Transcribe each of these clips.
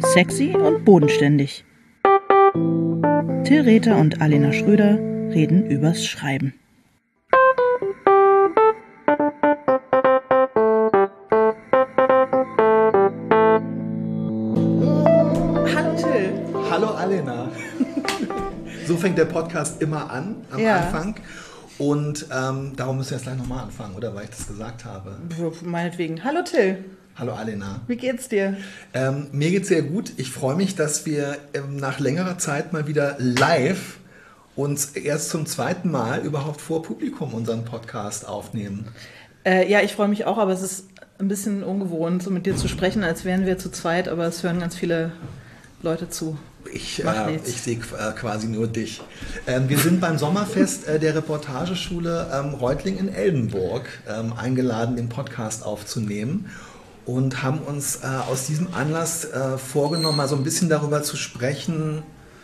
Sexy und bodenständig. Till Rether und Alena Schröder reden übers Schreiben. Hallo Till. Hallo Alena. So fängt der Podcast immer an, am Anfang. Und darum müssen wir jetzt gleich nochmal anfangen, oder? Weil ich das gesagt habe. Meinetwegen. Hallo Till. Hallo Alena. Wie geht's dir? Mir geht's sehr gut. Ich freue mich, dass wir nach längerer Zeit mal wieder live uns erst zum zweiten Mal überhaupt vor Publikum unseren Podcast aufnehmen. Ja, ich freue mich auch, aber es ist ein bisschen ungewohnt, so mit dir zu sprechen, als wären wir zu zweit, aber es hören ganz viele Leute zu. Ich sehe quasi nur dich. Wir sind beim Sommerfest der Reportageschule Reutlingen in Eldenburg eingeladen, den Podcast aufzunehmen und haben uns aus diesem Anlass vorgenommen, mal so ein bisschen darüber zu sprechen.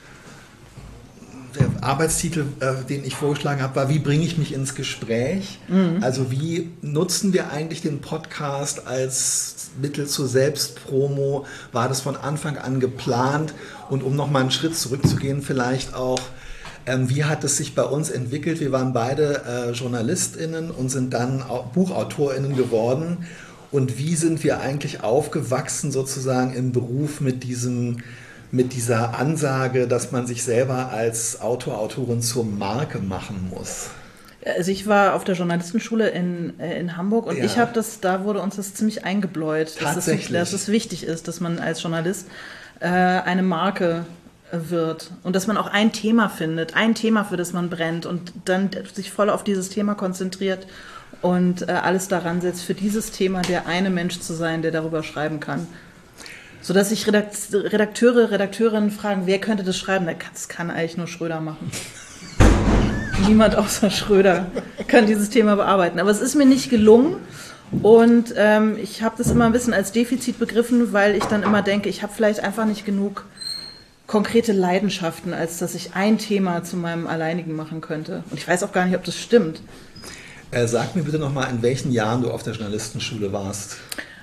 Der Arbeitstitel, den ich vorgeschlagen habe, war: Wie bringe ich mich ins Gespräch? Mhm. Also wie nutzen wir eigentlich den Podcast als Mittel zur Selbstpromo? War das von Anfang an geplant? Und um nochmal einen Schritt zurückzugehen, vielleicht auch, wie hat es sich bei uns entwickelt? Wir waren beide JournalistInnen und sind dann auch BuchautorInnen geworden. Und wie sind wir eigentlich aufgewachsen sozusagen im Beruf mit dieser Ansage, dass man sich selber als Autor, Autorin zur Marke machen muss? Also ich war auf der Journalistenschule in Hamburg und da wurde uns das ziemlich eingebläut, dass es wichtig ist, dass man als Journalist eine Marke wird und dass man auch ein Thema findet, ein Thema, für das man brennt und dann sich voll auf dieses Thema konzentriert und alles daran setzt, für dieses Thema der eine Mensch zu sein, der darüber schreiben kann. Sodass sich Redakteurinnen fragen, wer könnte das schreiben? Das kann eigentlich nur Schröder machen. Niemand außer Schröder kann dieses Thema bearbeiten. Aber es ist mir nicht gelungen und ich habe das immer ein bisschen als Defizit begriffen, weil ich dann immer denke, ich habe vielleicht einfach nicht genug konkrete Leidenschaften, als dass ich ein Thema zu meinem Alleinigen machen könnte. Und ich weiß auch gar nicht, ob das stimmt. Sag mir bitte nochmal, in welchen Jahren du auf der Journalistenschule warst.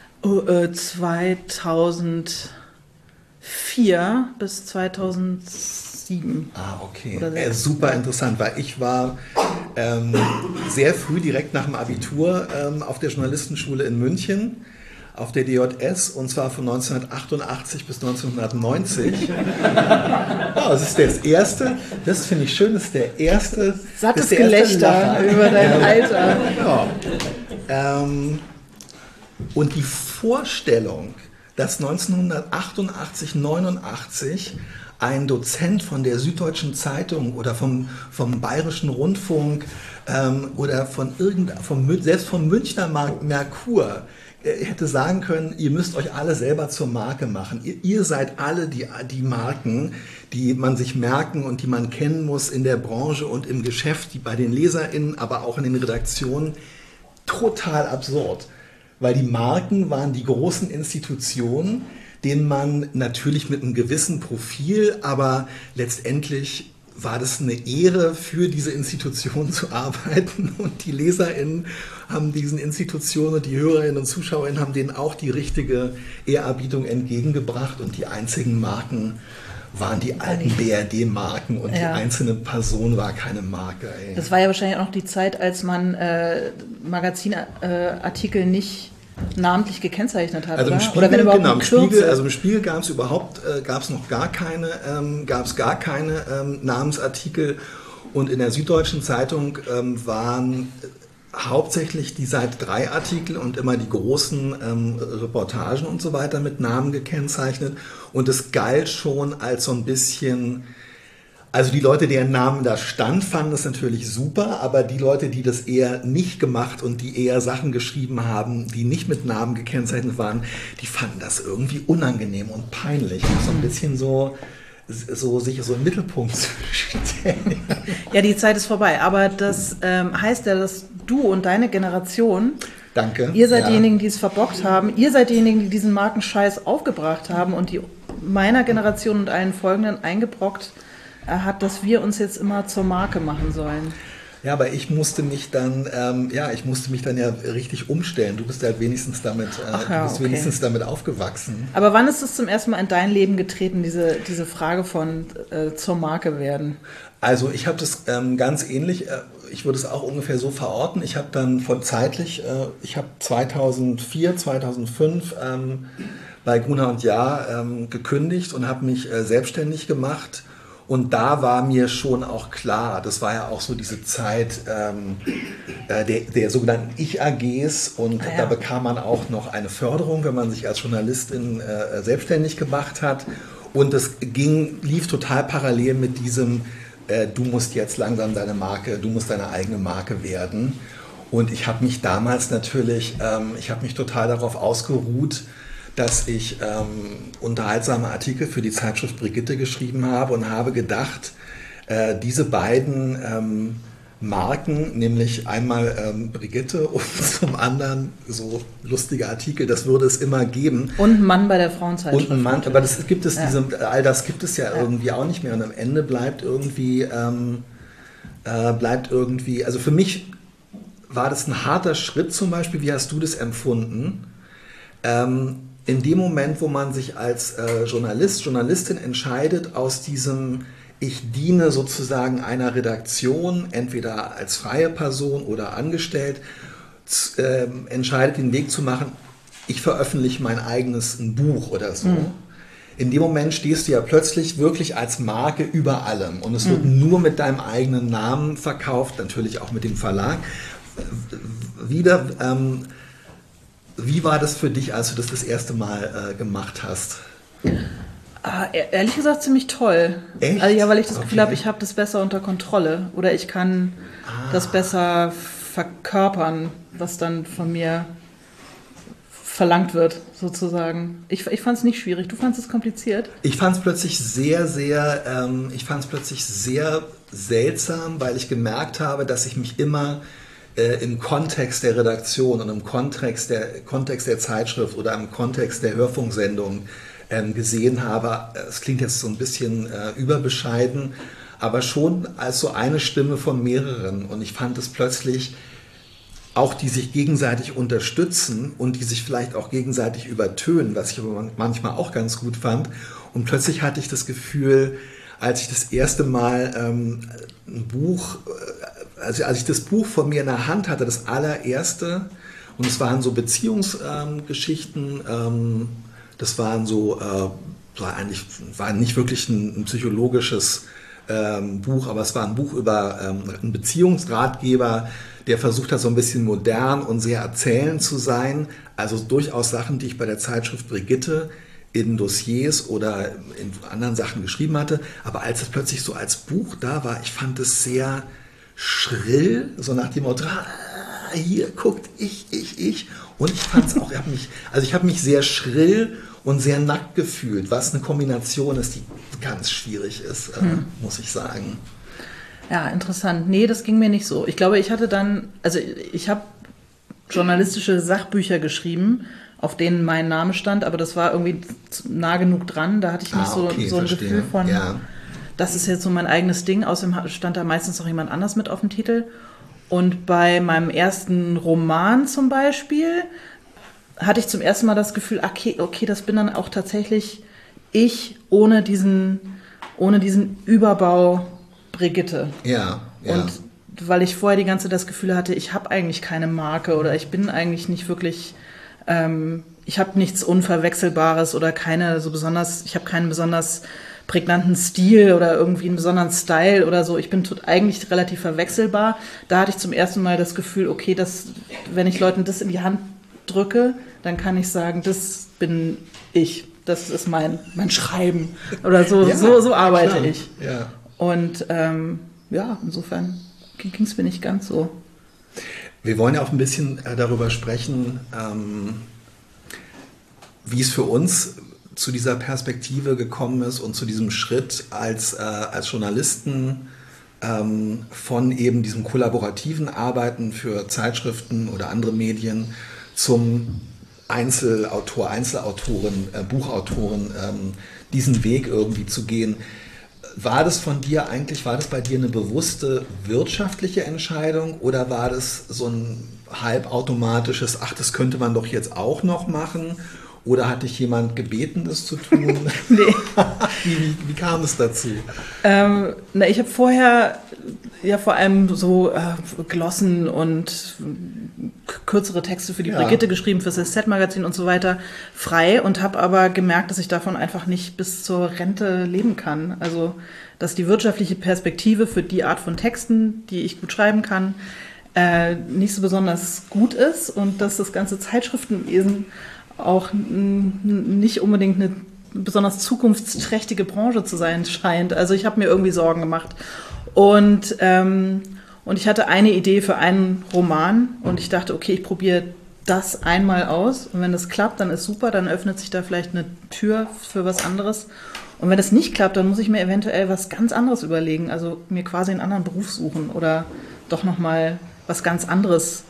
2004 bis 2007. Ah, okay. Super interessant, weil ich war sehr früh, direkt nach dem Abitur, auf der Journalistenschule in München, auf der DJS, und zwar von 1988 bis 1990. Das ist das erste, das finde ich schön, das ist der erste. Sattes Gelächter über dein Alter. Ja. Und die Vorstellung, dass 1988, 89 ein Dozent von der Süddeutschen Zeitung oder vom Bayerischen Rundfunk oder selbst vom Münchner Merkur hätte sagen können, ihr müsst euch alle selber zur Marke machen. Ihr seid alle die Marken, die man sich merken und die man kennen muss in der Branche und im Geschäft, die bei den LeserInnen, aber auch in den Redaktionen. Total absurd. Weil die Marken waren die großen Institutionen, denen man natürlich mit einem gewissen Profil, aber letztendlich war das eine Ehre, für diese Institutionen zu arbeiten, und die LeserInnen haben diesen Institutionen und die HörerInnen und ZuschauerInnen haben denen auch die richtige Ehrerbietung entgegengebracht, und die einzigen Marken waren die alten BRD-Marken und die einzelne Person war keine Marke. Ey. Das war ja wahrscheinlich auch noch die Zeit, als man Magazinartikel nicht namentlich gekennzeichnet hat, also im Spiegel, oder wenn überhaupt im Spiegel gab es noch gar keine Namensartikel, und in der Süddeutschen Zeitung waren hauptsächlich die Seite 3 Artikel und immer die großen Reportagen und so weiter mit Namen gekennzeichnet, und es galt schon als so ein bisschen, also die Leute, deren Namen da stand, fanden das natürlich super, aber die Leute, die das eher nicht gemacht und die eher Sachen geschrieben haben, die nicht mit Namen gekennzeichnet waren, die fanden das irgendwie unangenehm und peinlich, so ein bisschen sich so im Mittelpunkt zu stellen. Ja, die Zeit ist vorbei, aber das heißt ja, dass du und deine Generation, danke, ihr seid diejenigen, die es verbockt haben, ihr seid diejenigen, die diesen Markenscheiß aufgebracht haben und die meiner Generation und allen folgenden eingebrockt hat, dass wir uns jetzt immer zur Marke machen sollen. Ja, aber ich musste mich dann, ja richtig umstellen. Du bist halt wenigstens damit, wenigstens damit aufgewachsen. Aber wann ist es zum ersten Mal in dein Leben getreten, diese Frage von zur Marke werden? Also ich habe das ganz ähnlich, ich würde es auch ungefähr so verorten. Ich habe dann ich habe 2004, 2005 bei Gruner + Jahr gekündigt und habe mich selbstständig gemacht. Und da war mir schon auch klar, das war ja auch so diese Zeit der sogenannten Ich-AGs und da bekam man auch noch eine Förderung, wenn man sich als Journalistin selbstständig gemacht hat. Und das lief total parallel mit diesem, du musst jetzt langsam du musst deine eigene Marke werden. Und ich habe mich damals natürlich, ich habe mich total darauf ausgeruht, dass ich unterhaltsame Artikel für die Zeitschrift Brigitte geschrieben habe und habe gedacht, diese beiden Marken, nämlich einmal Brigitte und zum anderen so lustige Artikel, das würde es immer geben. Und ein Mann bei der Frauenzeitschrift. Und ein Mann, aber das gibt es, all das gibt es ja irgendwie auch nicht mehr und am Ende bleibt irgendwie, also für mich war das ein harter Schritt zum Beispiel, wie hast du das empfunden? In dem Moment, wo man sich als Journalistin entscheidet, aus diesem ich diene sozusagen einer Redaktion, entweder als freie Person oder angestellt, entscheidet den Weg zu machen, ich veröffentliche mein eigenes Buch oder so. In dem Moment stehst du ja plötzlich wirklich als Marke über allem und es wird nur mit deinem eigenen Namen verkauft, natürlich auch mit dem Verlag. Wie war das für dich, als du das erste Mal gemacht hast? Ehrlich gesagt ziemlich toll. Echt? Also, ja, weil ich das Gefühl habe, ich habe das besser unter Kontrolle oder ich kann das besser verkörpern, was dann von mir verlangt wird, sozusagen. Ich fand es nicht schwierig. Du fandest es kompliziert? Ich fand es plötzlich sehr seltsam, weil ich gemerkt habe, dass ich mich immer im Kontext der Redaktion und im Kontext der Zeitschrift oder im Kontext der Hörfunksendung gesehen habe. Es klingt jetzt so ein bisschen überbescheiden, aber schon als so eine Stimme von mehreren. Und ich fand es plötzlich auch, die sich gegenseitig unterstützen und die sich vielleicht auch gegenseitig übertönen, was ich aber manchmal auch ganz gut fand. Und plötzlich hatte ich das Gefühl, als ich das erste Mal als ich das Buch von mir in der Hand hatte, das allererste, und es waren so Beziehungsgeschichten, das waren so, war nicht wirklich ein psychologisches Buch, aber es war ein Buch über einen Beziehungsratgeber, der versucht hat, so ein bisschen modern und sehr erzählend zu sein. Also durchaus Sachen, die ich bei der Zeitschrift Brigitte in Dossiers oder in anderen Sachen geschrieben hatte. Aber als es plötzlich so als Buch da war, ich fand es sehr schrill, so nach dem Motto, hier guckt ich. Und ich fand es auch, ich habe mich sehr schrill und sehr nackt gefühlt, was eine Kombination ist, die ganz schwierig ist, muss ich sagen. Ja, interessant. Nee, das ging mir nicht so. Ich glaube, ich habe journalistische Sachbücher geschrieben, auf denen mein Name stand, aber das war irgendwie nah genug dran, da hatte ich nicht so ein Gefühl von, das ist jetzt so mein eigenes Ding, außerdem stand da meistens noch jemand anders mit auf dem Titel. Und bei meinem ersten Roman zum Beispiel hatte ich zum ersten Mal das Gefühl, okay, das bin dann auch tatsächlich ich ohne diesen Überbau Brigitte. Ja. Und weil ich vorher die ganze Zeit das Gefühl hatte, ich habe eigentlich keine Marke oder ich bin eigentlich nicht wirklich, ich habe nichts Unverwechselbares oder ich habe keinen besonders prägnanten Stil oder irgendwie einen besonderen Style oder so. Ich bin eigentlich relativ verwechselbar. Da hatte ich zum ersten Mal das Gefühl, okay, wenn ich Leuten das in die Hand drücke, dann kann ich sagen, das bin ich. Das ist mein Schreiben. Oder so, so arbeite ich. Ja. Und insofern ging es mir nicht ganz so. Wir wollen ja auch ein bisschen darüber sprechen, wie es für uns zu dieser Perspektive gekommen ist und zu diesem Schritt als Journalisten von eben diesem kollaborativen Arbeiten für Zeitschriften oder andere Medien zum Einzelautoren, Buchautoren, diesen Weg irgendwie zu gehen. war das bei dir eine bewusste wirtschaftliche Entscheidung oder war das so ein halbautomatisches, ach, das könnte man doch jetzt auch noch machen? Oder hat dich jemand gebeten, das zu tun? Nee. Wie kam es dazu? Ich habe vorher ja vor allem so Glossen und kürzere Texte für die Brigitte geschrieben, fürs SZ-Magazin und so weiter, frei und habe aber gemerkt, dass ich davon einfach nicht bis zur Rente leben kann. Also, dass die wirtschaftliche Perspektive für die Art von Texten, die ich gut schreiben kann, nicht so besonders gut ist und dass das ganze Zeitschriftenwesen auch nicht unbedingt eine besonders zukunftsträchtige Branche zu sein scheint. Also ich habe mir irgendwie Sorgen gemacht. Und ich hatte eine Idee für einen Roman und ich dachte, okay, ich probiere das einmal aus und wenn das klappt, dann ist super, dann öffnet sich da vielleicht eine Tür für was anderes. Und wenn das nicht klappt, dann muss ich mir eventuell was ganz anderes überlegen, also mir quasi einen anderen Beruf suchen oder doch nochmal was ganz anderes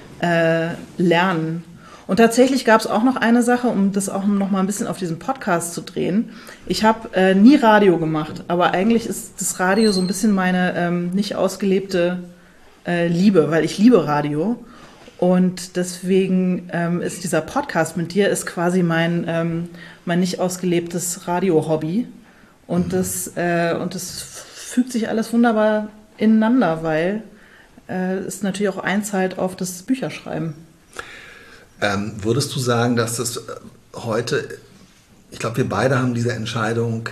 lernen. Und tatsächlich gab es auch noch eine Sache, um das auch noch mal ein bisschen auf diesen Podcast zu drehen. Ich habe nie Radio gemacht, aber eigentlich ist das Radio so ein bisschen meine nicht ausgelebte Liebe, weil ich liebe Radio. Und deswegen ist dieser Podcast mit dir ist quasi mein nicht ausgelebtes Radio-Hobby. Und das fügt sich alles wunderbar ineinander, weil es natürlich auch einzahlt auf das Bücherschreiben. Würdest du sagen, dass das heute, ich glaube, wir beide haben diese Entscheidung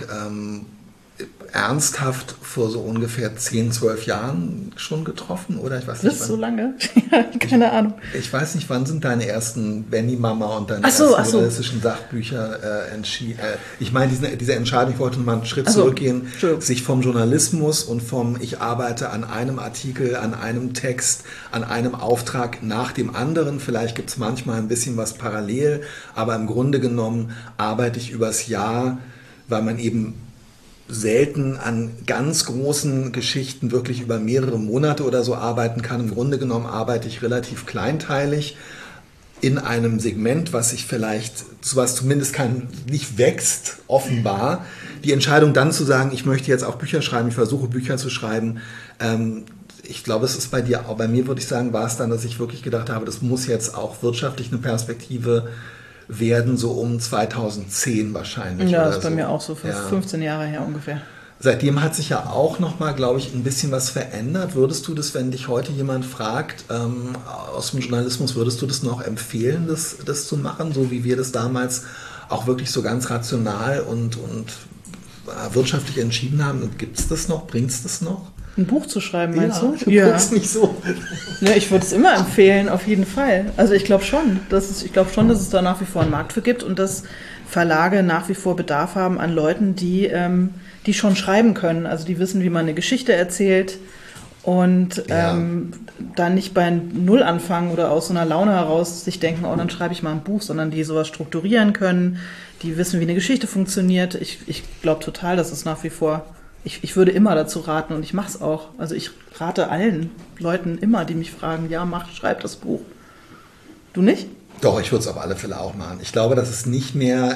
ernsthaft vor so ungefähr 10, 12 Jahren schon getroffen? Oder ich weiß nicht, so lange? Keine Ahnung. Ich weiß nicht, wann sind deine ersten Benny Mama und deine ersten journalistischen Sachbücher entschieden? Ich meine, diese Entscheidung, ich wollte mal einen Schritt zurückgehen, sich vom Journalismus und vom ich arbeite an einem Artikel, an einem Text, an einem Auftrag nach dem anderen. Vielleicht gibt es manchmal ein bisschen was parallel, aber im Grunde genommen arbeite ich übers Jahr, weil man eben selten an ganz großen Geschichten wirklich über mehrere Monate oder so arbeiten kann. Im Grunde genommen arbeite ich relativ kleinteilig in einem Segment, was zumindest nicht wächst, offenbar. Die Entscheidung dann zu sagen, ich möchte jetzt auch Bücher schreiben, ich versuche Bücher zu schreiben, ich glaube, es ist bei dir, auch bei mir würde ich sagen, war es dann, dass ich wirklich gedacht habe, das muss jetzt auch wirtschaftlich eine Perspektive werden, so um 2010 wahrscheinlich. Ja, das ist bei mir auch so, 15 Jahre her ungefähr. Seitdem hat sich ja auch nochmal, glaube ich, ein bisschen was verändert. Würdest du das, wenn dich heute jemand fragt, aus dem Journalismus, würdest du das noch empfehlen, das zu machen, so wie wir das damals auch wirklich so ganz rational und wirtschaftlich entschieden haben? Gibt es das noch? Bringt es das noch? Ein Buch zu schreiben, meinst du? Ja, du guckst nicht so. Ja, ich würde es immer empfehlen, auf jeden Fall. Also ich glaube schon, dass es da nach wie vor einen Markt für gibt und dass Verlage nach wie vor Bedarf haben an Leuten, die schon schreiben können. Also die wissen, wie man eine Geschichte erzählt und dann nicht bei Null anfangen oder aus so einer Laune heraus sich denken, dann schreibe ich mal ein Buch, sondern die sowas strukturieren können, die wissen, wie eine Geschichte funktioniert. Ich glaube total, dass es nach wie vor... Ich würde immer dazu raten und ich mache es auch. Also ich rate allen Leuten immer, die mich fragen, schreib das Buch. Du nicht? Doch, ich würde es auf alle Fälle auch machen. Ich glaube, dass es nicht mehr,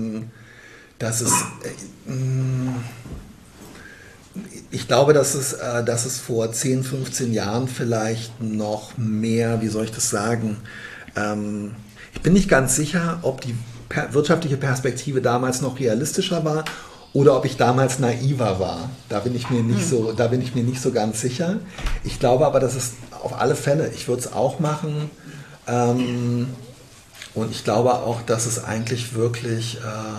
ich glaube, dass es vor 10, 15 Jahren vielleicht noch mehr, wie soll ich das sagen, ich bin nicht ganz sicher, ob die wirtschaftliche Perspektive damals noch realistischer war oder ob ich damals naiver war. Da bin ich mir nicht so ganz sicher. Ich glaube aber, dass es auf alle Fälle, ich würde es auch machen. Und ich glaube auch, dass es eigentlich wirklich,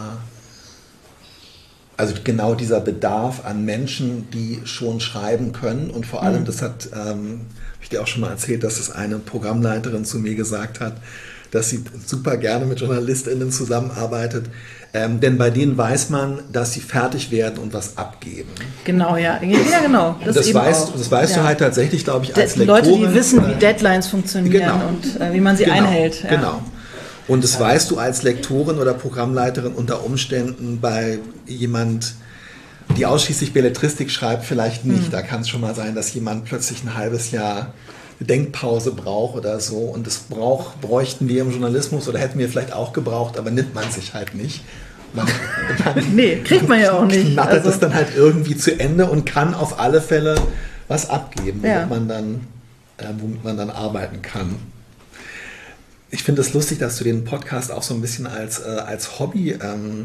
also genau dieser Bedarf an Menschen, die schon schreiben können und vor allem, das habe ich dir auch schon mal erzählt, dass es eine Programmleiterin zu mir gesagt hat, dass sie super gerne mit JournalistInnen zusammenarbeitet, denn bei denen weiß man, dass sie fertig werden und was abgeben. Genau, ja genau. Das weißt du halt tatsächlich, glaube ich, als Lektorin. Leute, die wissen, wie Deadlines funktionieren und wie man sie einhält. Ja. Genau. Und das weißt du als Lektorin oder Programmleiterin unter Umständen bei jemand, die ausschließlich Belletristik schreibt, vielleicht nicht. Da kann es schon mal sein, dass jemand plötzlich ein halbes Jahr Denkpause braucht oder so. Und das bräuchten wir im Journalismus oder hätten wir vielleicht auch gebraucht, aber nimmt man sich halt nicht. Nee, kriegt man ja auch nicht. Knattert es dann halt irgendwie zu Ende und kann auf alle Fälle was abgeben, womit man dann arbeiten kann. Ich finde es lustig, dass du den Podcast auch so ein bisschen als Hobby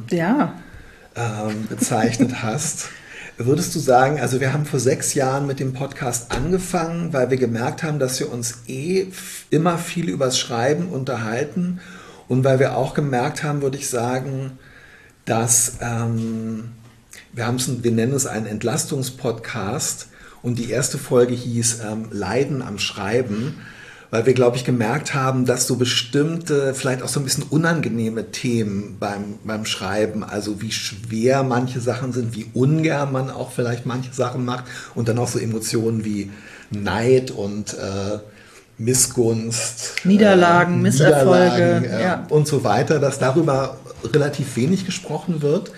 bezeichnet hast. Würdest du sagen, also wir haben vor 6 Jahren mit dem Podcast angefangen, weil wir gemerkt haben, dass wir uns immer viel übers Schreiben unterhalten und weil wir auch gemerkt haben, würde ich sagen, dass wir nennen es einen Entlastungspodcast und die erste Folge hieß Leiden am Schreiben, weil wir, glaube ich, gemerkt haben, dass so bestimmte, vielleicht auch so ein bisschen unangenehme Themen beim Schreiben, also wie schwer manche Sachen sind, wie ungern man auch vielleicht manche Sachen macht und dann auch so Emotionen wie Neid und Missgunst, Niederlagen, Misserfolge und so weiter, dass darüber relativ wenig gesprochen wird.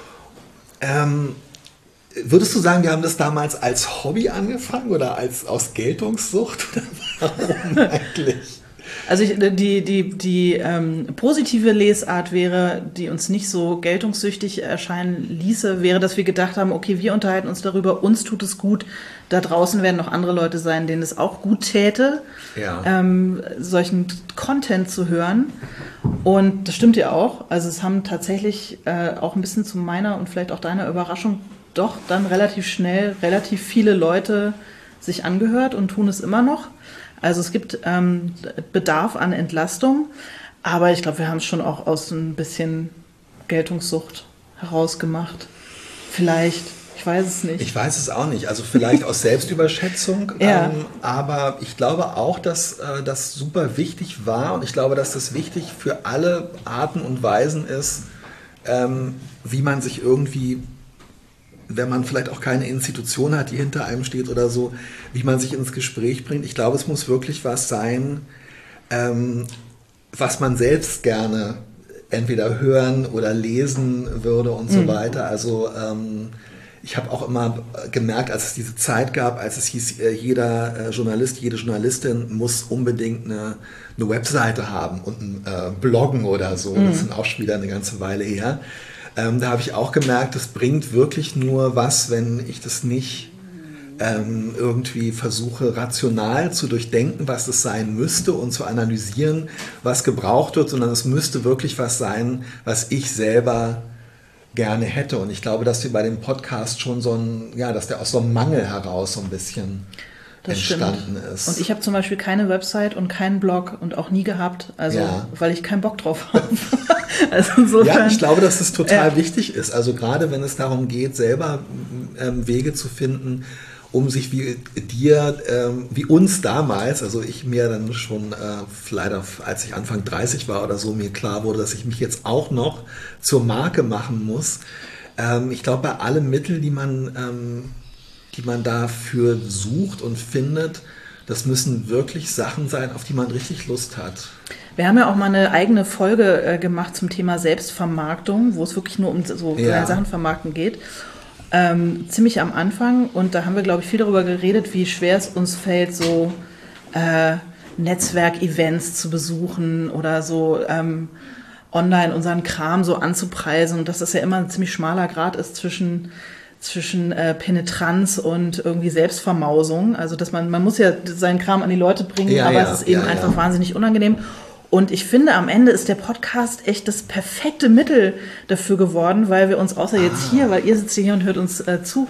Würdest du sagen, wir haben das damals als Hobby angefangen oder aus Geltungssucht? Oder warum eigentlich? Also die positive Lesart wäre, die uns nicht so geltungssüchtig erscheinen ließe, wäre, dass wir gedacht haben, okay, wir unterhalten uns darüber, uns tut es gut, da draußen werden noch andere Leute sein, denen es auch gut täte, solchen Content zu hören. Und das stimmt ja auch. Also es haben tatsächlich auch ein bisschen zu meiner und vielleicht auch deiner Überraschung doch dann relativ schnell relativ viele Leute sich angehört und tun es immer noch. Also es gibt Bedarf an Entlastung, aber ich glaube, wir haben es schon auch aus ein bisschen Geltungssucht herausgemacht. Vielleicht, ich weiß es nicht. Ich weiß es auch nicht, also vielleicht aus Selbstüberschätzung, aber ich glaube auch, dass das super wichtig war und ich glaube, dass das wichtig für alle Arten und Weisen ist, wie man sich irgendwie, wenn man vielleicht auch keine Institution hat, die hinter einem steht oder so, wie man sich ins Gespräch bringt. Ich glaube, es muss wirklich was sein, was man selbst gerne entweder hören oder lesen würde und so weiter. Also ich habe auch immer gemerkt, als es diese Zeit gab, als es hieß, jeder Journalist, jede Journalistin muss unbedingt eine Webseite haben und ein Bloggen oder so. Das sind auch schon wieder eine ganze Weile her. Da habe ich auch gemerkt, es bringt wirklich nur was, wenn ich das nicht irgendwie versuche, rational zu durchdenken, was es sein müsste und zu analysieren, was gebraucht wird, sondern es müsste wirklich was sein, was ich selber gerne hätte. Und ich glaube, dass wir bei dem Podcast schon dass der aus so einem Mangel heraus so ein bisschen entstanden ist. Und ich habe zum Beispiel keine Website und keinen Blog und auch nie gehabt, weil ich keinen Bock drauf habe. Also insofern, ja, ich glaube, dass es total wichtig ist. Also gerade wenn es darum geht, selber Wege zu finden, um sich wie uns damals, also ich mir dann schon leider, als ich Anfang 30 war oder so, mir klar wurde, dass ich mich jetzt auch noch zur Marke machen muss. Ich glaube, bei allen Mitteln, die man dafür sucht und findet, das müssen wirklich Sachen sein, auf die man richtig Lust hat. Wir haben ja auch mal eine eigene Folge gemacht zum Thema Selbstvermarktung, wo es wirklich nur um so Sachen vermarkten geht. Ziemlich am Anfang. Und da haben wir, glaube ich, viel darüber geredet, wie schwer es uns fällt, so Netzwerkevents zu besuchen oder so online unseren Kram so anzupreisen. Und dass das ja immer ein ziemlich schmaler Grad ist zwischen Penetranz und irgendwie Selbstvermausung. Also dass man muss ja seinen Kram an die Leute bringen, aber es ist eben einfach wahnsinnig unangenehm. Und ich finde, am Ende ist der Podcast echt das perfekte Mittel dafür geworden, weil wir uns außer jetzt hier, weil ihr sitzt hier und hört uns zu,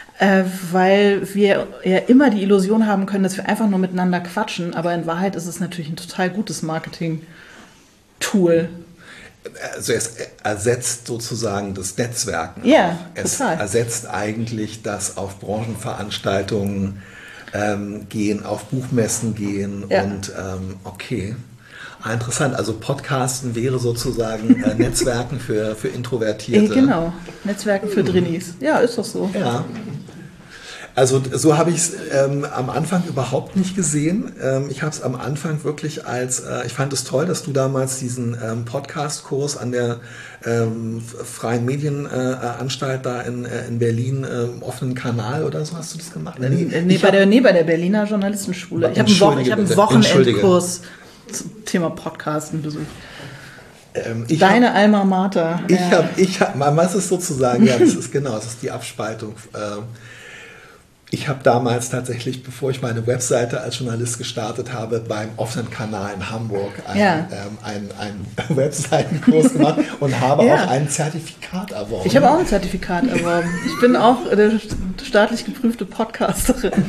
weil wir ja immer die Illusion haben können, dass wir einfach nur miteinander quatschen, aber in Wahrheit ist es natürlich ein total gutes Marketing-Tool. Also es ersetzt sozusagen das Netzwerken. Ja, es total. Ersetzt eigentlich das auf Branchenveranstaltungen gehen, auf Buchmessen gehen und okay. Interessant, also Podcasten wäre sozusagen Netzwerken für Introvertierte. Genau, Netzwerken für Drinnies. Ja, ist doch so. Ja. Also so habe ich es am Anfang überhaupt nicht gesehen. Ich habe es am Anfang wirklich ich fand es toll, dass du damals diesen Podcast-Kurs an der Freien Medienanstalt da in Berlin, im offenen Kanal oder so, hast du das gemacht? Bei der Berliner Journalistenschule. Ich habe einen Wochenendkurs zum Thema Podcasten besucht. Deine Alma Mater. Was ist sozusagen, ja, das ist die Abspaltung. Ich habe damals tatsächlich, bevor ich meine Webseite als Journalist gestartet habe, beim offenen Kanal in Hamburg einen Webseitenkurs gemacht und habe auch ein Zertifikat erworben. Ich habe auch ein Zertifikat erworben. Ich bin auch eine staatlich geprüfte Podcasterin.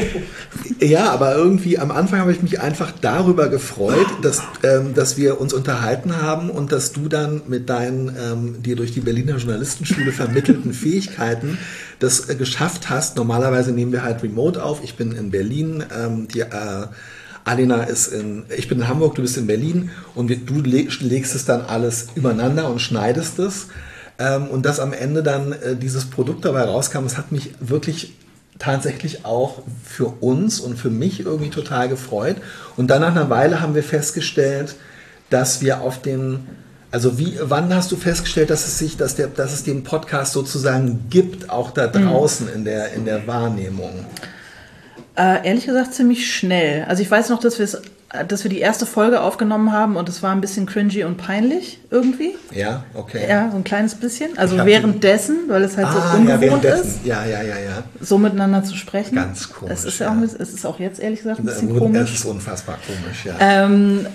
Ja, aber irgendwie am Anfang habe ich mich einfach darüber gefreut, dass wir uns unterhalten haben und dass du dann mit deinen dir durch die Berliner Journalistenschule vermittelten Fähigkeiten das geschafft hast. Normalerweise nehmen wir halt remote auf. Ich bin in Berlin, Alina ich bin in Hamburg, du bist in Berlin und du legst es dann alles übereinander und schneidest es. Und dass am Ende dann dieses Produkt dabei rauskam, das hat mich wirklich tatsächlich auch für uns und für mich irgendwie total gefreut. Und dann nach einer Weile haben wir festgestellt, dass wir wann hast du festgestellt, dass es den Podcast sozusagen gibt, auch da draußen in der Wahrnehmung? Ehrlich gesagt ziemlich schnell. Also ich weiß noch, dass wir die erste Folge aufgenommen haben und es war ein bisschen cringy und peinlich irgendwie. Ja, okay. Ja, so ein kleines bisschen. Also währenddessen, weil es halt so ungewohnt ist, so miteinander zu sprechen. Ganz komisch. Es ist auch jetzt ehrlich gesagt ein bisschen komisch. Es ist unfassbar komisch, ja.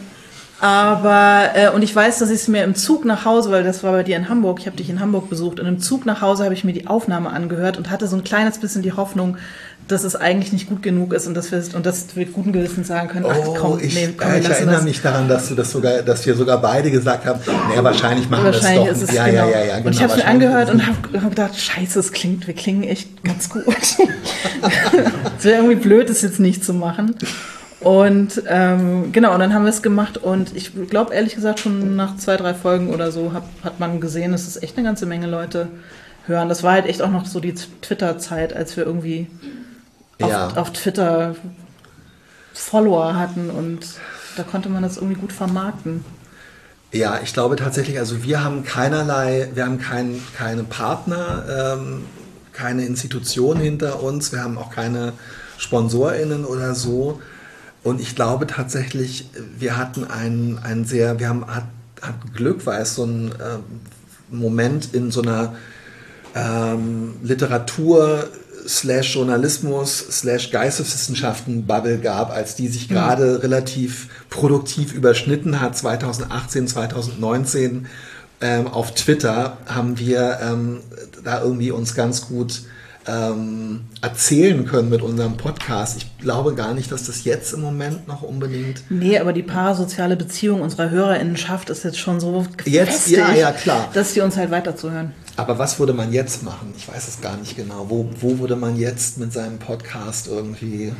Und ich weiß, dass ich es mir im Zug nach Hause, weil das war bei dir in Hamburg, ich habe dich in Hamburg besucht, und im Zug nach Hause habe ich mir die Aufnahme angehört und hatte so ein kleines bisschen die Hoffnung, dass es eigentlich nicht gut genug ist und dass wir guten Gewissens sagen können, ich erinnere mich daran, dass wir sogar beide gesagt haben, wahrscheinlich machen wir es doch. Ist es, genau. Ja, und ich habe es mir angehört und habe gedacht, scheiße, wir klingen echt ganz gut. Es wäre irgendwie blöd, es jetzt nicht zu machen. Und und dann haben wir es gemacht und ich glaube ehrlich gesagt schon nach 2-3 Folgen oder so hat man gesehen, dass es echt eine ganze Menge Leute hören. Das war halt echt auch noch so die Twitter-Zeit, als wir irgendwie auf Twitter Follower hatten und da konnte man das irgendwie gut vermarkten. Ja, ich glaube tatsächlich, also wir haben keine Partner, keine Institution hinter uns, wir haben auch keine SponsorInnen oder so. Und ich glaube tatsächlich, wir hatten Glück, weil es so ein Moment in so einer Literatur /Journalismus /Geisteswissenschaften-Bubble gab, als die sich gerade relativ produktiv überschnitten hat, 2018, 2019. Auf Twitter haben wir da irgendwie uns ganz gut erzählen können mit unserem Podcast. Ich glaube gar nicht, dass das jetzt im Moment noch unbedingt... Nee, aber die parasoziale Beziehung unserer HörerInnenschaft ist jetzt schon so gefestigt, klar, dass die uns halt weiterzuhören. Aber was würde man jetzt machen? Ich weiß es gar nicht genau. Wo würde man jetzt mit seinem Podcast irgendwie...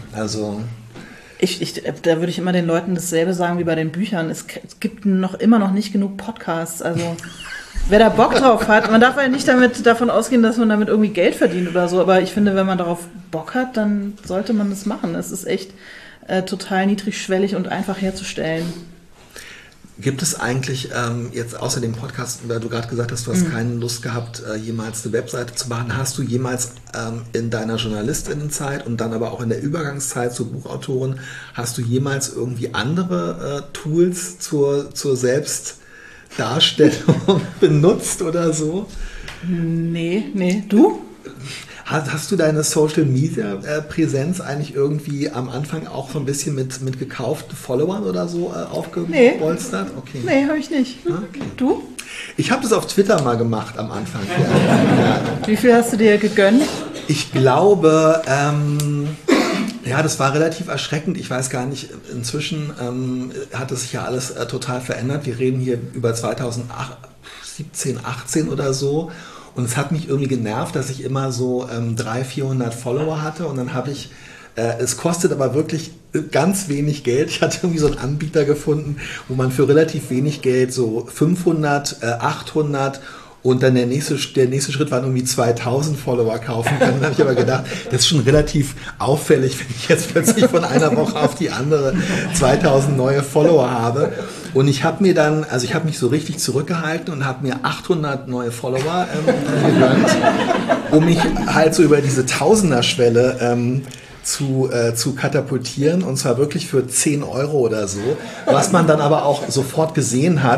Da würde ich immer den Leuten dasselbe sagen wie bei den Büchern. Es gibt immer noch nicht genug Podcasts. Also wer da Bock drauf hat, man darf halt nicht davon ausgehen, dass man damit irgendwie Geld verdient oder so. Aber ich finde, wenn man darauf Bock hat, dann sollte man das machen. Es ist echt total niedrigschwellig und einfach herzustellen. Gibt es eigentlich jetzt außer dem Podcast, weil du gerade gesagt hast, du hast keine Lust gehabt, jemals eine Webseite zu machen, hast du jemals in deiner JournalistInnenzeit und dann aber auch in der Übergangszeit zur Buchautorin, hast du jemals irgendwie andere Tools zur Selbstdarstellung benutzt oder so? Nee. Du? Hast du deine Social-Media-Präsenz eigentlich irgendwie am Anfang auch so ein bisschen mit gekauften Followern oder so aufgepolstert? Okay. Nee, habe ich nicht. Okay. Du? Ich habe das auf Twitter mal gemacht am Anfang. Ja. Wie viel hast du dir gegönnt? Ich glaube, das war relativ erschreckend. Ich weiß gar nicht, inzwischen hat es sich ja alles total verändert. Wir reden hier über 2017, 18 oder so. Und es hat mich irgendwie genervt, dass ich immer so 300-400 Follower hatte und dann habe ich, es kostet aber wirklich ganz wenig Geld. Ich hatte irgendwie so einen Anbieter gefunden, wo man für relativ wenig Geld so 500, 800 und dann der nächste Schritt waren irgendwie 2000 Follower kaufen kann. Dann habe ich aber gedacht, das ist schon relativ auffällig, wenn ich jetzt plötzlich von einer Woche auf die andere 2000 neue Follower habe. Und ich habe mich so richtig zurückgehalten und habe mir 800 neue Follower gegönnt, um mich halt so über diese Tausender-Schwelle zu katapultieren, und zwar wirklich für 10 € oder so, was man dann aber auch sofort gesehen hat,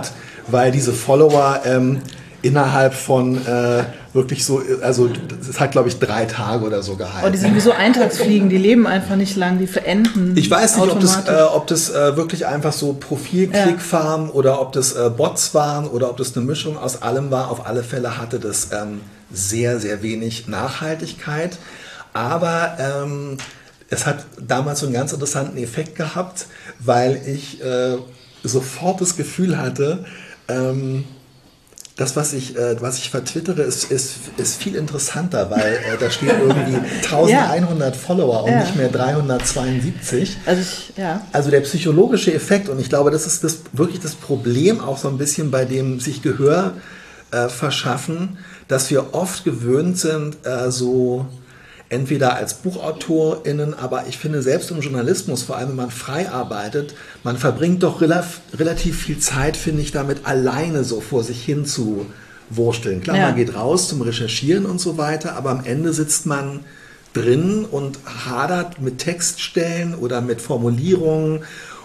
weil diese Follower innerhalb von wirklich so, also es hat glaube ich 3 Tage oder so gehalten. Oh, die sind wie so Eintagsfliegen, die leben einfach nicht lang, die verenden. Ich weiß nicht, ob das wirklich einfach so Profil-Klick-Farmen oder ob das Bots waren oder ob das eine Mischung aus allem war. Auf alle Fälle hatte das sehr, sehr wenig Nachhaltigkeit. Aber es hat damals so einen ganz interessanten Effekt gehabt, weil ich sofort das Gefühl hatte, das, was ich vertwittere, ist viel interessanter, weil da steht irgendwie 1100 Follower und nicht mehr 372. Also der psychologische Effekt, und ich glaube, das ist wirklich das Problem auch so ein bisschen bei dem sich Gehör verschaffen, dass wir oft gewöhnt sind, so entweder als BuchautorInnen, aber ich finde selbst im Journalismus, vor allem wenn man frei arbeitet, man verbringt doch relativ viel Zeit, finde ich, damit alleine so vor sich hin zu wursteln. Klar, man geht raus zum Recherchieren und so weiter, aber am Ende sitzt man drin und hadert mit Textstellen oder mit Formulierungen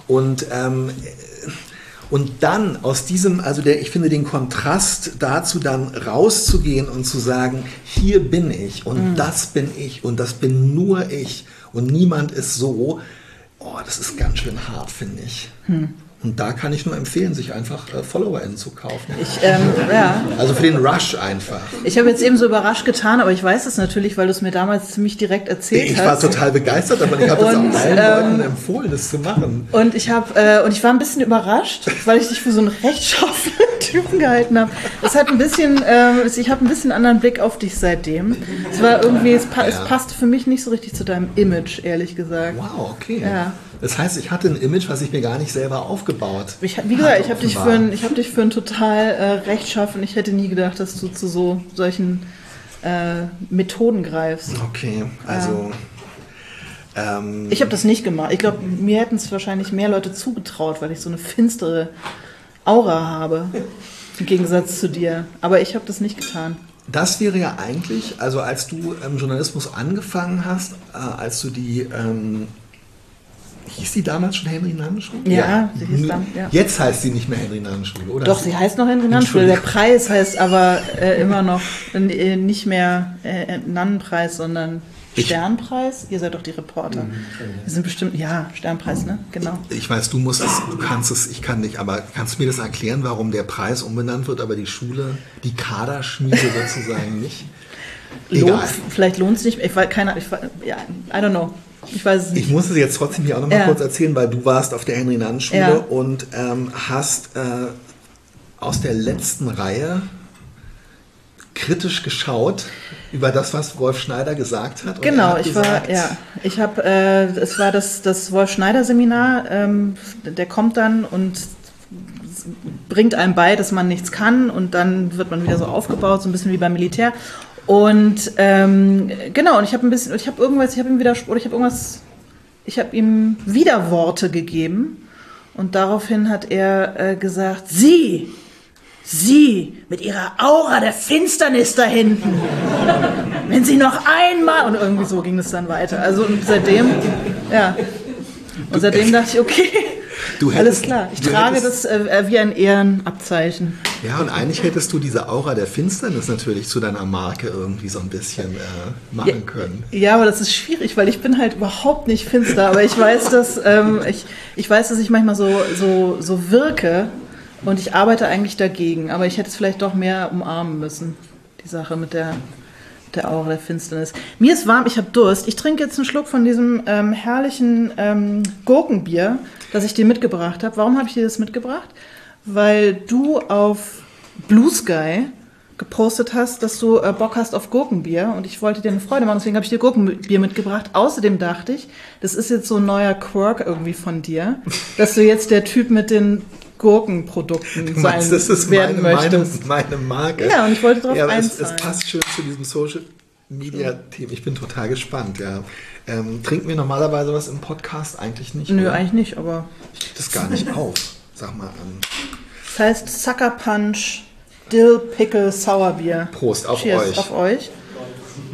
und dann aus diesem, ich finde den Kontrast dazu dann rauszugehen und zu sagen, hier bin ich und das bin ich und das bin nur ich und niemand ist so, das ist ganz schön hart, finde ich. Und da kann ich nur empfehlen, sich einfach FollowerInnen zu kaufen. Also für den Rush einfach. Ich habe jetzt eben so überrascht getan, aber ich weiß es natürlich, weil du es mir damals ziemlich direkt erzählt hast. Ich war total begeistert, aber ich habe es auch allen Leuten empfohlen, das zu machen. Und ich war ein bisschen überrascht, weil ich dich für so einen rechtschaffenen Typen gehalten habe. Es hat ein bisschen, ich habe ein bisschen anderen Blick auf dich seitdem. Es war irgendwie, es passte für mich nicht so richtig zu deinem Image, ehrlich gesagt. Wow, okay. Ja. Das heißt, ich hatte ein Image, was ich mir gar nicht selber aufgebaut. Wie gesagt, ich habe dich für einen total rechtschaffen. Ich hätte nie gedacht, dass du zu solchen Methoden greifst. Okay, also... ich habe das nicht gemacht. Ich glaube, mir hätten es wahrscheinlich mehr Leute zugetraut, weil ich so eine finstere Aura habe, im Gegensatz zu dir. Aber ich habe das nicht getan. Das wäre ja eigentlich, also als du Journalismus angefangen hast, als du die... hieß die damals schon Henry-Nannen-Schule? Ja, sie hieß dann, ja. Jetzt heißt sie nicht mehr Henry-Nannen-Schule, oder? Doch, sie heißt noch Henry-Nannen-Schule. Der Preis heißt aber immer noch nicht mehr Nannenpreis, sondern Sternpreis. Ihr seid doch die Reporter. Wir sind bestimmt, Sternpreis, ne? Genau. Ich weiß, du kannst es, ich kann nicht, aber kannst du mir das erklären, warum der Preis umbenannt wird, aber die Schule, die Kaderschmiede sozusagen nicht? Egal. Vielleicht lohnt es nicht. I don't know. Ich weiß es nicht. Ich muss es jetzt trotzdem hier auch noch mal kurz erzählen, weil du warst auf der Henry-Nannen-Schule und hast aus der letzten Reihe kritisch geschaut über das, was Wolf Schneider gesagt hat. Genau, es war das Wolf Schneider Seminar, der kommt dann und bringt einem bei, dass man nichts kann und dann wird man wieder so aufgebaut, so ein bisschen wie beim Militär. Und genau, und ich habe ihm Widerworte gegeben und daraufhin hat er gesagt, Sie mit Ihrer Aura der Finsternis da hinten, wenn Sie noch einmal, und irgendwie so ging es dann weiter. Also und seitdem dachte ich, okay, alles klar, ich trage das wie ein Ehrenabzeichen. Ja, und eigentlich hättest du diese Aura der Finsternis natürlich zu deiner Marke irgendwie so ein bisschen machen können. Ja, aber das ist schwierig, weil ich bin halt überhaupt nicht finster, aber ich weiß, dass ich manchmal so wirke und ich arbeite eigentlich dagegen, aber ich hätte es vielleicht doch mehr umarmen müssen, die Sache mit der Aura der Finsternis. Mir ist warm, ich habe Durst. Ich trinke jetzt einen Schluck von diesem herrlichen Gurkenbier, das ich dir mitgebracht habe. Warum habe ich dir das mitgebracht? Weil du auf Blue Sky gepostet hast, dass du Bock hast auf Gurkenbier und ich wollte dir eine Freude machen, deswegen habe ich dir Gurkenbier mitgebracht. Außerdem dachte ich, das ist jetzt so ein neuer Quirk irgendwie von dir, dass du jetzt der Typ mit den Gurkenprodukten werden möchtest. Meine Marke. Ja, und ich wollte darauf einzahlen. Es passt schön zu diesem Social-Media-Thema. Ich bin total gespannt, ja. Trinken wir normalerweise was im Podcast? Eigentlich nicht. Nö, eigentlich nicht, aber... Ich krieg das gar nicht auf. Sag mal. Das heißt Sucker Punch Dill Pickle Sauerbier. Prost auf Cheers euch. Auf euch.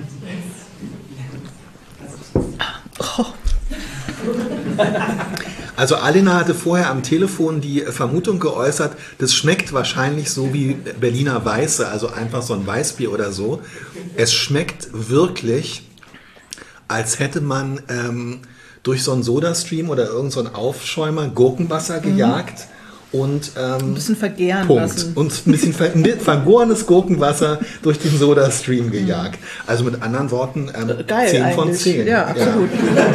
Oh. Also Alena hatte vorher am Telefon die Vermutung geäußert, das schmeckt wahrscheinlich so wie Berliner Weiße, also einfach so ein Weißbier oder so. Es schmeckt wirklich, als hätte man durch so einen Sodastream oder irgend so einen Aufschäumer Gurkenwasser gejagt. Und, ein bisschen vergären lassen. Und ein bisschen vergorenes Gurkenwasser durch den Soda-Stream gejagt. Also mit anderen Worten, geil 10 von 10. Ja, absolut.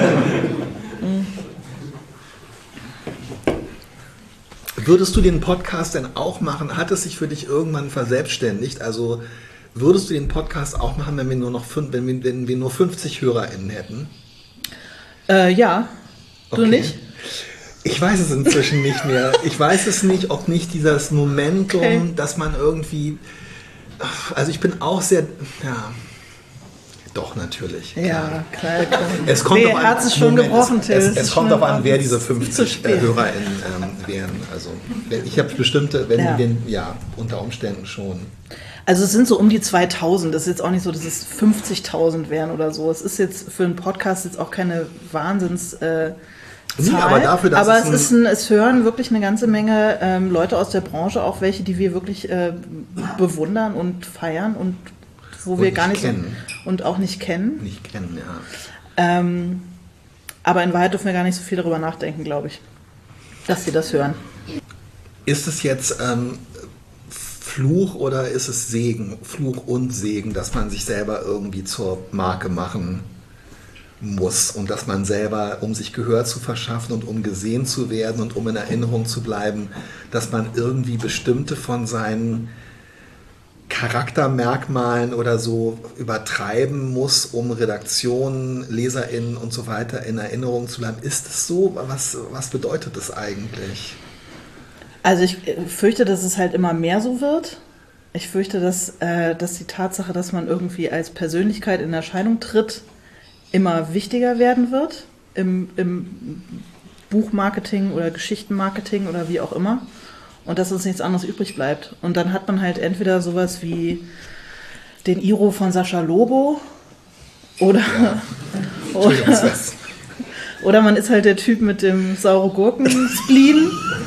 Würdest du den Podcast denn auch machen? Hat es sich für dich irgendwann verselbstständigt? Also würdest du den Podcast auch machen, wenn wir nur 50 HörerInnen hätten? Ja. Du okay. nicht? Ich weiß es inzwischen nicht mehr. Ich weiß es nicht, ob nicht dieses Momentum, dass man irgendwie... Also ich bin auch sehr... Ja, doch, natürlich. Ja, klar. Es kommt er hat es schon gebrochen, Till. Es kommt darauf an, wer diese 50 HörerInnen wären. Also ich habe bestimmte... unter Umständen schon. Also es sind so um die 2000. Das ist jetzt auch nicht so, dass es 50.000 wären oder so. Es ist jetzt für einen Podcast jetzt auch keine Wahnsinns... Nee, aber dafür, dass es hören wirklich eine ganze Menge Leute aus der Branche, auch welche, die wir wirklich bewundern und feiern und wo wir gar nicht kennen. Und auch nicht kennen. Nicht kennen, ja. Aber in Wahrheit dürfen wir gar nicht so viel darüber nachdenken, glaube ich, dass sie das hören. Ist es jetzt Fluch oder ist es Segen? Fluch und Segen, dass man sich selber irgendwie zur Marke machen muss und dass man selber, um sich Gehör zu verschaffen und um gesehen zu werden und um in Erinnerung zu bleiben, dass man irgendwie bestimmte von seinen Charaktermerkmalen oder so übertreiben muss, um Redaktionen, LeserInnen und so weiter in Erinnerung zu bleiben. Ist es so? Was bedeutet das eigentlich? Also ich fürchte, dass es halt immer mehr so wird. Ich fürchte, dass die Tatsache, dass man irgendwie als Persönlichkeit in Erscheinung tritt, immer wichtiger werden wird im Buchmarketing oder Geschichtenmarketing oder wie auch immer und dass uns nichts anderes übrig bleibt. Und dann hat man halt entweder sowas wie den Iro von Sascha Lobo oder man ist halt der Typ mit dem saure Gurken-Spleen.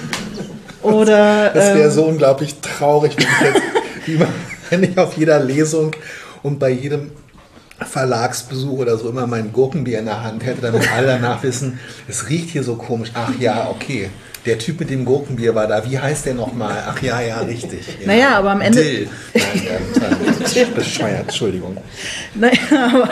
Oder das wäre so unglaublich traurig, wenn ich auf jeder Lesung und bei jedem Verlagsbesuch oder so immer mein Gurkenbier in der Hand hätte, damit alle danach wissen, es riecht hier so komisch. Ach ja, okay, der Typ mit dem Gurkenbier war da. Wie heißt der nochmal? Ach ja, richtig. Ja. Naja, aber am Ende... Dill. Bescheuert, Entschuldigung. Naja, aber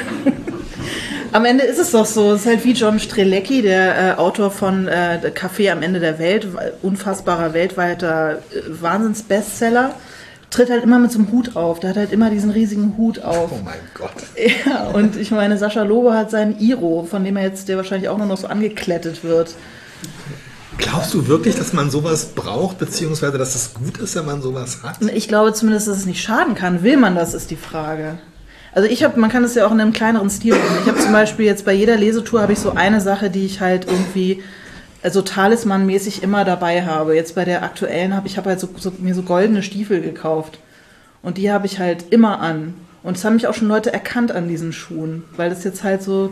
am Ende ist es doch so. Es ist halt wie John Strelecki, der Autor von Café am Ende der Welt, unfassbarer weltweiter Wahnsinns-Bestseller. Tritt halt immer mit so einem Hut auf. Der hat halt immer diesen riesigen Hut auf. Oh mein Gott. Ja, und ich meine, Sascha Lobo hat seinen Iro, von dem der wahrscheinlich auch nur noch so angeklettet wird. Glaubst du wirklich, dass man sowas braucht, beziehungsweise dass es gut ist, wenn man sowas hat? Ich glaube zumindest, dass es nicht schaden kann. Will man das, ist die Frage. Also man kann das ja auch in einem kleineren Stil machen. Ich habe zum Beispiel jetzt bei jeder Lesetour habe ich so eine Sache, die ich halt irgendwie so Talisman-mäßig immer dabei habe. Jetzt bei der aktuellen habe ich halt mir so goldene Stiefel gekauft. Und die habe ich halt immer an. Und es haben mich auch schon Leute erkannt an diesen Schuhen, weil das jetzt halt so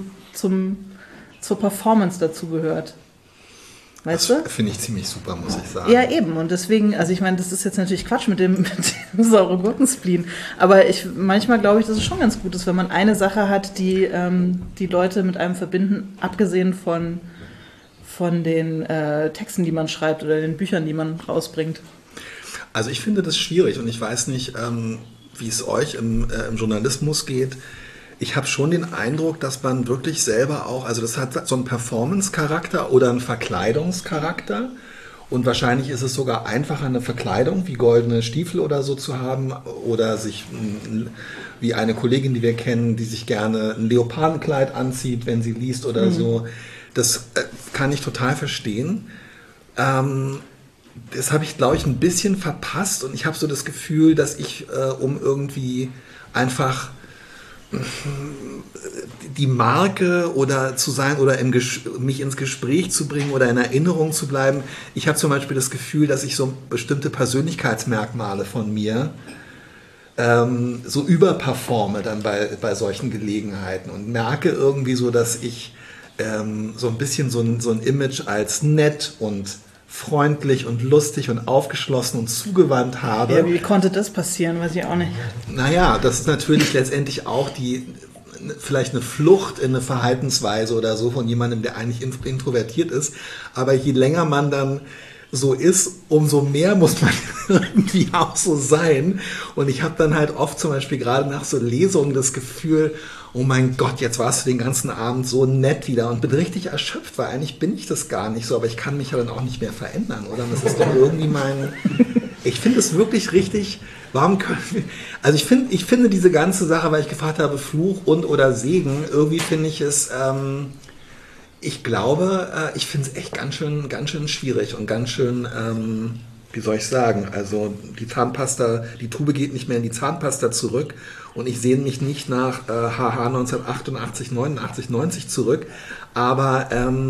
zur Performance dazu gehört. Weißt du? Finde ich ziemlich super, muss ich sagen. Ja, eben. Und deswegen, also ich meine, das ist jetzt natürlich Quatsch mit dem saure Gurkenspleen. Aber manchmal glaube ich, dass es schon ganz gut ist, wenn man eine Sache hat, die Leute mit einem verbinden, abgesehen von den Texten, die man schreibt oder den Büchern, die man rausbringt. Also ich finde das schwierig und ich weiß nicht, wie es euch im Journalismus geht. Ich habe schon den Eindruck, dass man wirklich selber auch, also das hat so einen Performance-Charakter oder einen Verkleidungscharakter und wahrscheinlich ist es sogar einfacher, eine Verkleidung wie goldene Stiefel oder so zu haben oder sich, wie eine Kollegin, die wir kennen, die sich gerne ein Leopardenkleid anzieht, wenn sie liest oder so. Das kann ich total verstehen. Das habe ich, glaube ich, ein bisschen verpasst und ich habe so das Gefühl, dass ich, um irgendwie einfach die Marke oder zu sein oder mich ins Gespräch zu bringen oder in Erinnerung zu bleiben. Ich habe zum Beispiel das Gefühl, dass ich so bestimmte Persönlichkeitsmerkmale von mir so überperforme dann bei solchen Gelegenheiten und merke irgendwie so, dass ich so ein bisschen so ein Image als nett und freundlich und lustig und aufgeschlossen und zugewandt habe. Ja, wie konnte das passieren? Weiß ich auch nicht. Naja, das ist natürlich letztendlich auch vielleicht eine Flucht in eine Verhaltensweise oder so von jemandem, der eigentlich introvertiert ist. Aber je länger man dann so ist, umso mehr muss man irgendwie auch so sein. Und ich habe dann halt oft zum Beispiel gerade nach so Lesungen das Gefühl, oh mein Gott, jetzt warst du den ganzen Abend so nett wieder und bin richtig erschöpft, weil eigentlich bin ich das gar nicht so, aber ich kann mich ja dann auch nicht mehr verändern, oder? Und das ist doch irgendwie ich finde es wirklich richtig, also ich finde diese ganze Sache, weil ich gefragt habe, Fluch und oder Segen, irgendwie finde ich es, ich glaube, ich finde es echt ganz schön schwierig und ganz schön, wie soll ich sagen, also die Tube geht nicht mehr in die Zahnpasta zurück und ich sehne mich nicht nach HH 1988, 89, 90 zurück, aber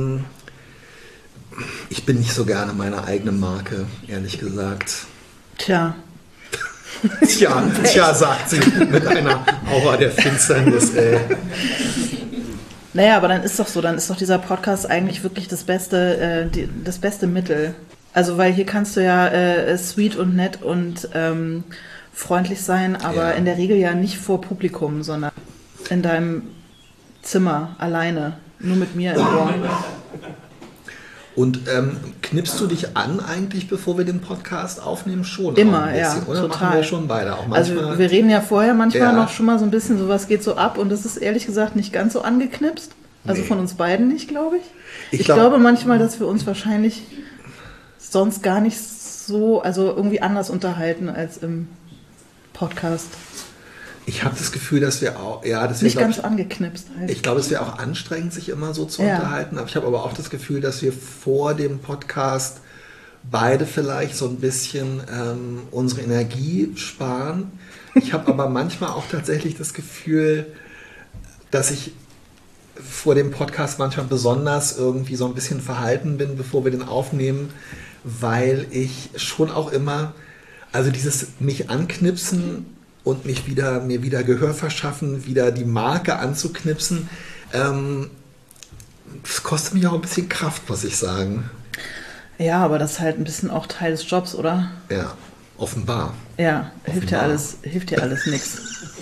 ich bin nicht so gerne meine eigene Marke, ehrlich gesagt. Tja, sagt sie mit einer Aura der Finsternis, Naja, aber dann ist doch so, dann ist doch dieser Podcast eigentlich wirklich das beste Mittel. Also, weil hier kannst du ja sweet und nett und freundlich sein, aber in der Regel ja nicht vor Publikum, sondern in deinem Zimmer, alleine, nur mit mir im Ohr. Und knipst du dich an eigentlich, bevor wir den Podcast aufnehmen? Schon. Immer, ja, oder? Total. Machen wir schon beide. Auch manchmal, also wir reden ja vorher manchmal noch schon mal so ein bisschen, sowas geht so ab und das ist ehrlich gesagt nicht ganz so angeknipst. Also von uns beiden nicht, glaube ich. Ich glaube manchmal, dass wir uns wahrscheinlich sonst gar nicht so, also irgendwie anders unterhalten als im Podcast. Ich habe das Gefühl, dass wir auch, nicht ganz angeknipst halt. Ich glaube, es wäre auch anstrengend, sich immer so zu unterhalten. Aber ich habe aber auch das Gefühl, dass wir vor dem Podcast beide vielleicht so ein bisschen unsere Energie sparen. Ich habe aber manchmal auch tatsächlich das Gefühl, dass ich vor dem Podcast manchmal besonders irgendwie so ein bisschen verhalten bin, bevor wir den aufnehmen, weil ich schon auch immer, also dieses mich anknipsen und mir wieder Gehör verschaffen, wieder die Marke anzuknipsen, das kostet mich auch ein bisschen Kraft, muss ich sagen. Ja, aber das ist halt ein bisschen auch Teil des Jobs, oder? Ja, offenbar. Ja, hilft dir alles nichts.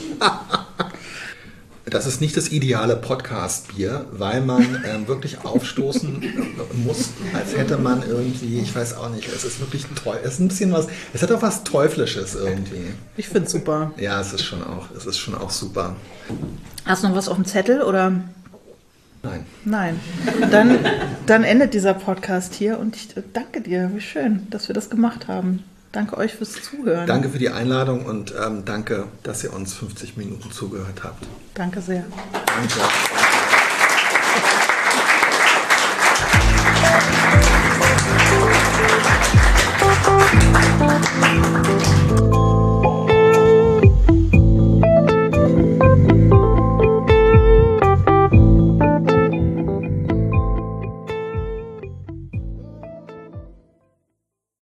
Das ist nicht das ideale Podcast-Bier, weil man wirklich aufstoßen muss, als hätte man irgendwie, ich weiß auch nicht, es ist wirklich es ist ein bisschen was, es hat auch was Teuflisches irgendwie. Ich finde es super. Ja, es ist schon auch super. Hast du noch was auf dem Zettel oder? Nein. Dann endet dieser Podcast hier und ich danke dir, wie schön, dass wir das gemacht haben. Danke euch fürs Zuhören. Danke für die Einladung und danke, dass ihr uns 50 Minuten zugehört habt. Danke sehr. Danke.